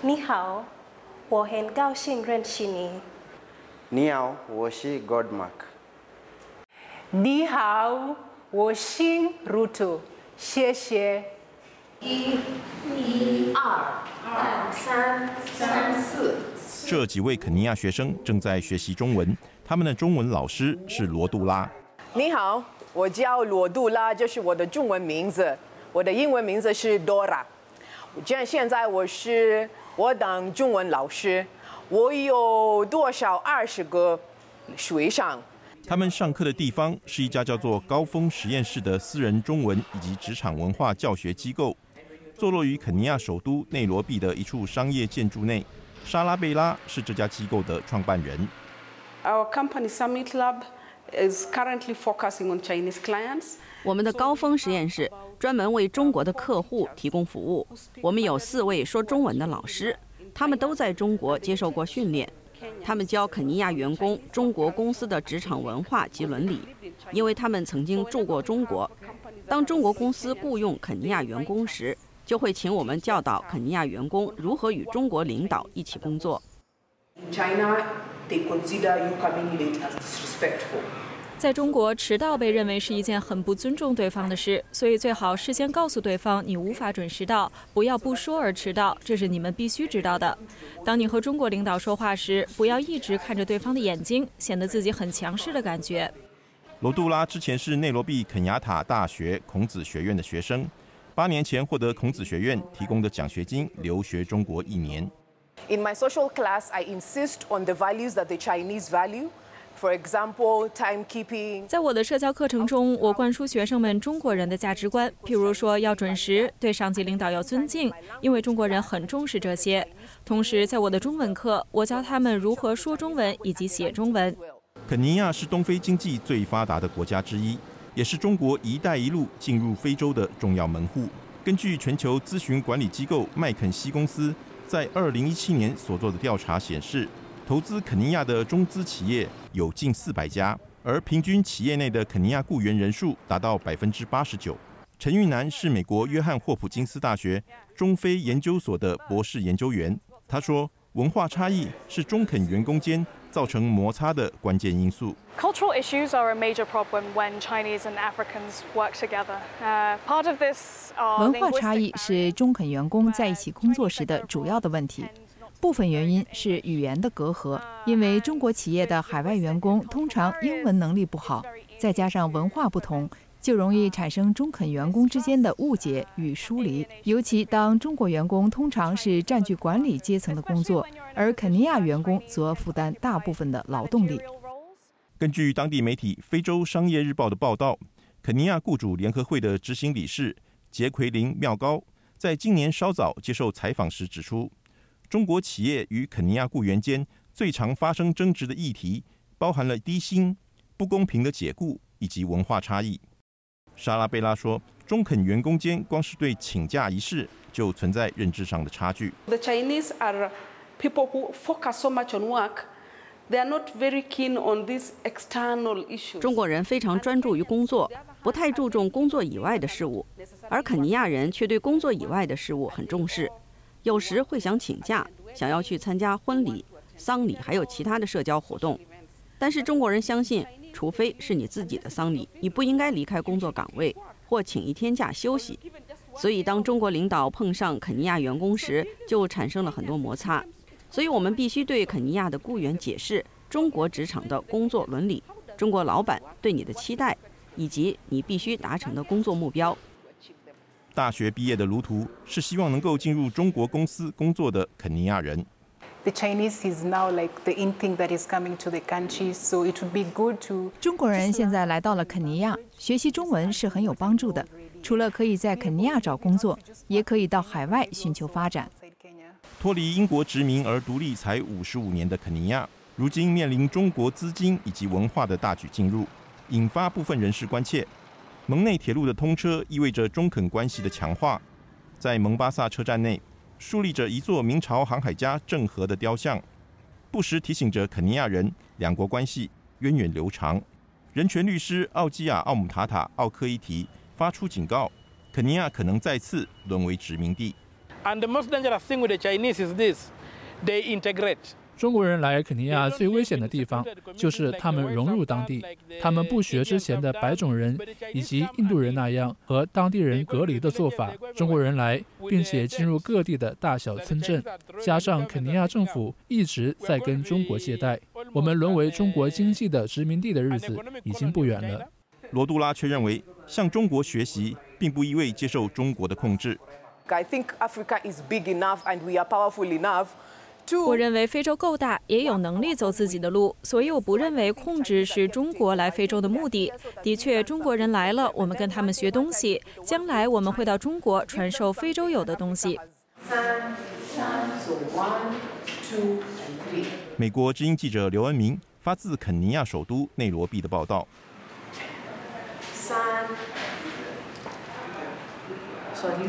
你好，我很高兴认识你。 你好，我是 Godmark。 你好，我姓 Ruto， 谢谢。 1、2、3、4。 这几位肯尼亚学生正在学习中文，他们的中文老师是罗杜拉。 你好，我叫罗杜拉，这是我的中文名字，我的英文名字是 Dora。现在我当中文老师，我有多少20个学生。 他们上课的地方是一家叫做高峰实验室的私人中文以及职场文化教学机构，坐落于肯尼亚首都内罗毕的一处商业建筑内。莎拉贝拉是这家机构的创办人。 Our company Summit Lab is currently focusing on Chinese clients. 我们的高峰实验室专门为中国的客户提供服务。我们有4位说中文的老师，他们都在中国接受过训练。他们教肯尼亚员工中国公司的职场文化及伦理，因为他们曾经住过中国。当中国公司雇佣肯尼亚员工时，就会请我们教导肯尼亚员工如何与中国领导一起工作。 在中国，迟到被认为是一件很不尊重对方的事，所以最好事先告诉对方你无法准时到，不要不说而迟到，这是你们必须知道的。当你和中国领导说话时，不要一直看着对方的眼睛，显得自己很强势的感觉。 罗杜拉之前是内罗毕肯雅塔大学孔子学院的学生，8年前获得孔子学院提供的奖学金留学中国1年。 In my social class, I insist on the values that the Chinese value. For example, timekeeping. 在我的社交课程中，我灌输学生们中国人的价值观，譬如说要准时，对上级领导要尊敬，因为中国人很重视这些。同时，在我的中文课，我教他们如何说中文以及写中文。 肯尼亚是东非经济最发达的国家之一，也是中国“一带一路”进入非洲的重要门户。根据全球咨询管理机构麦肯锡公司在2017年所做的调查显示，投资肯尼亚的中资企业有近400家，而平均企业内的肯尼亚雇员人数达到89%。陈玉南是美国约翰霍普金斯大学中非研究所的博士研究员，他说，文化差异是中肯员工间造成摩擦的关键因素。 Cultural issues are a major problem when Chinese and Africans work together. Part of this 文化差异是中肯员工在一起工作时的主要的问题。部分原因是语言的隔阂，因为中国企业的海外员工通常英文能力不好，再加上文化不同，就容易产生中肯员工之间的误解与疏离。尤其当中国员工通常是占据管理阶层的工作，而肯尼亚员工则负担大部分的劳动力。 根据当地媒体《非洲商业日报》的报道，肯尼亚雇主联合会的执行理事杰奎琳·妙高在今年稍早接受采访时指出，中国企业与肯尼亚雇员间最常发生争执的议题，包含了低薪、不公平的解雇以及文化差异。莎拉贝拉说，中肯员工间光是对请假一事就存在认知上的差距。 The Chinese are people who focus so much on work. They are not very keen on these external issues. 中国人非常专注于工作，不太注重工作以外的事物，而肯尼亚人却对工作以外的事物很重视。有时会想请假，想要去参加婚礼、丧礼，还有其他的社交活动。但是中国人相信，除非是你自己的丧礼，你不应该离开工作岗位或请1天假休息。所以当中国领导碰上肯尼亚员工时，就产生了很多摩擦。所以我们必须对肯尼亚的雇员解释中国职场的工作伦理、中国老板对你的期待，以及你必须达成的工作目标。 大学毕业的卢图是希望能够进入中国公司工作的肯尼亚人。 The Chinese is now like the in thing that is coming to the country, so it would be good to. 中国人现在来到了肯尼亚，学习中文是很有帮助的。除了可以在肯尼亚找工作，也可以到海外寻求发展。 脱离英国殖民而独立才55年的肯尼亚，如今面临中国资金以及文化的大举进入，引发部分人士关切。蒙内铁路的通车意味着中肯关系的强化。在蒙巴萨车站内，竖立着一座明朝航海家郑和的雕像，不时提醒着肯尼亚人两国关系源远流长。人权律师奥基亚·奥姆塔塔·奥科伊提发出警告，肯尼亚可能再次沦为殖民地。 And the most dangerous thing with the Chinese is this: they integrate. 中国人来肯尼亚最危险的地方就是他们融入当地，他们不学之前的白种人以及印度人那样和当地人隔离的做法。中国人来，并且进入各地的大小村镇，加上肯尼亚政府一直在跟中国借贷，我们沦为中国经济的殖民地的日子已经不远了。 罗杜拉却认为，向中国学习并不意味接受中国的控制。 I think Africa is big enough and we are powerful enough. 我认为非洲够大，也有能力走自己的路，所以我不认为控制是中国来非洲的目的。的确，中国人来了，我们跟他们学东西，将来我们会到中国传授非洲有的东西。 美国之音记者刘恩明发自肯尼亚首都内罗毕的报道。3